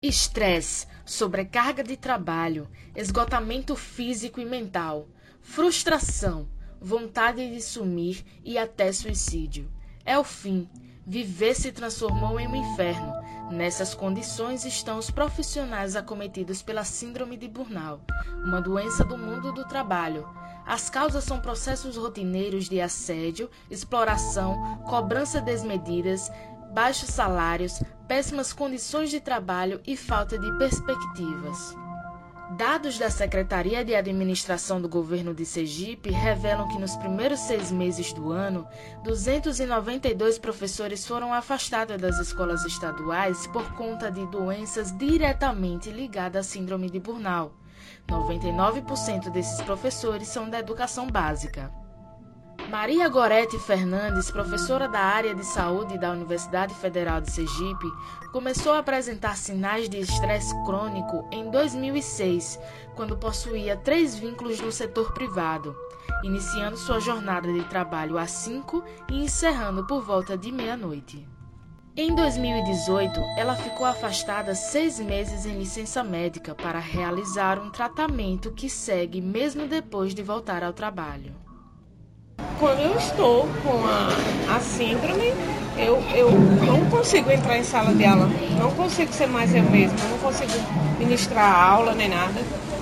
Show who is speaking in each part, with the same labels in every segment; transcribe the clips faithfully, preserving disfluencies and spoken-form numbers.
Speaker 1: Estresse, sobrecarga de trabalho, esgotamento físico e mental, frustração, vontade de sumir e até suicídio. É o fim. Viver se transformou em um inferno. Nessas condições estão os profissionais acometidos pela síndrome de burnout, uma doença do mundo do trabalho. As causas são processos rotineiros de assédio, exploração, cobrança desmedidas, baixos salários, péssimas condições de trabalho e falta de perspectivas. Dados da Secretaria de Administração do Governo de Sergipe revelam que nos primeiros seis meses do ano, duzentos e noventa e dois professores foram afastados das escolas estaduais por conta de doenças diretamente ligadas à síndrome de burnout. noventa e nove por cento desses professores são da educação básica. Maria Gorete Fernandes, professora da área de saúde da Universidade Federal de Sergipe, começou a apresentar sinais de estresse crônico em dois mil e seis, quando possuía três vínculos no setor privado, iniciando sua jornada de trabalho às cinco e encerrando por volta de meia-noite. Em dois mil e dezoito, ela ficou afastada seis meses em licença médica para realizar um tratamento que segue mesmo depois de voltar ao trabalho.
Speaker 2: Quando eu estou com a, a síndrome, eu, eu não consigo entrar em sala de aula, não consigo ser mais eu mesma, não consigo ministrar aula nem nada.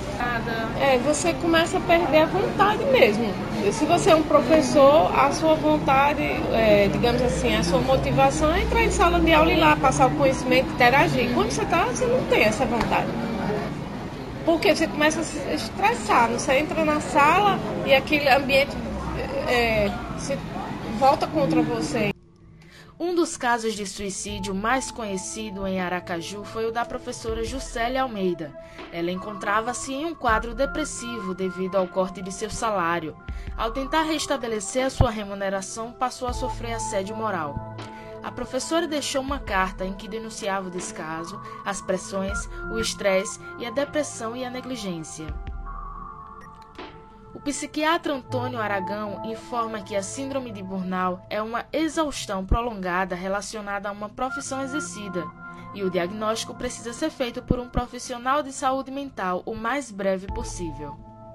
Speaker 2: É, você começa a perder a vontade mesmo. Se você é um professor, a sua vontade, é, digamos assim, a sua motivação é entrar em sala de aula e ir lá passar o conhecimento, interagir. Quando você está, você não tem essa vontade. Porque você começa a se estressar, você entra na sala e aquele ambiente É, se volta contra você.
Speaker 1: Um dos casos de suicídio mais conhecido em Aracaju foi o da professora Juscelia Almeida. Ela encontrava-se em um quadro depressivo devido ao corte de seu salário. Ao tentar restabelecer a sua remuneração, passou a sofrer assédio moral. A professora deixou uma carta em que denunciava o descaso, as pressões, o estresse e a depressão e a negligência. O psiquiatra Antônio Aragão informa que a síndrome de burnout é uma exaustão prolongada relacionada a uma profissão exercida, e o diagnóstico precisa ser feito por um profissional de saúde mental o mais breve possível.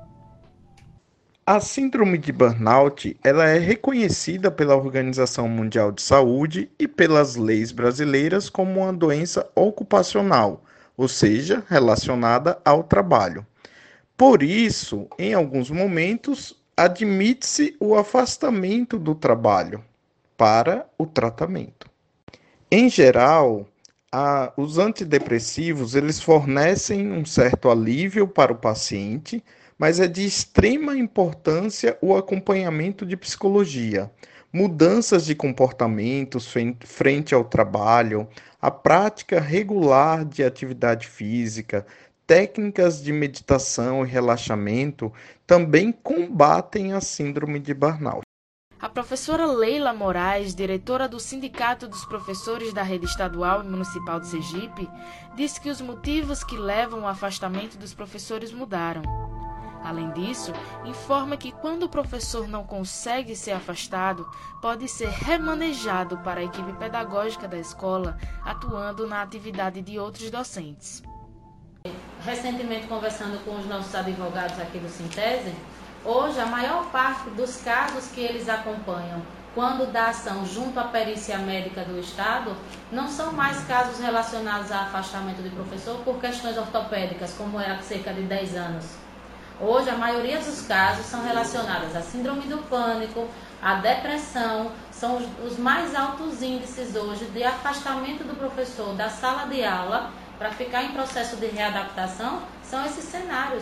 Speaker 3: A síndrome de burnout ela é reconhecida pela Organização Mundial de Saúde e pelas leis brasileiras como uma doença ocupacional, ou seja, relacionada ao trabalho. Por isso, em alguns momentos, admite-se o afastamento do trabalho para o tratamento. Em geral, a, os antidepressivos eles fornecem um certo alívio para o paciente, mas é de extrema importância o acompanhamento de psicologia, mudanças de comportamentos frente ao trabalho, a prática regular de atividade física, técnicas de meditação e relaxamento também combatem a síndrome de burnout.
Speaker 1: A professora Leila Moraes, diretora do Sindicato dos Professores da Rede Estadual e Municipal de Sergipe, disse que os motivos que levam ao afastamento dos professores mudaram. Além disso, informa que quando o professor não consegue ser afastado, pode ser remanejado para a equipe pedagógica da escola, atuando na atividade de outros docentes.
Speaker 4: Recentemente, conversando com os nossos advogados aqui do Sintese, hoje a maior parte dos casos que eles acompanham quando dá ação junto à perícia médica do Estado, não são mais casos relacionados a afastamento de professor por questões ortopédicas, como era há cerca de dez anos. Hoje a maioria dos casos são relacionados à síndrome do pânico, à depressão, são os, os mais altos índices hoje de afastamento do professor da sala de aula para ficar em processo de readaptação, são esses cenários.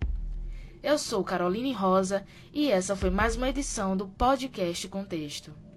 Speaker 1: Eu sou Caroline Rosa e essa foi mais uma edição do Podcast Contexto.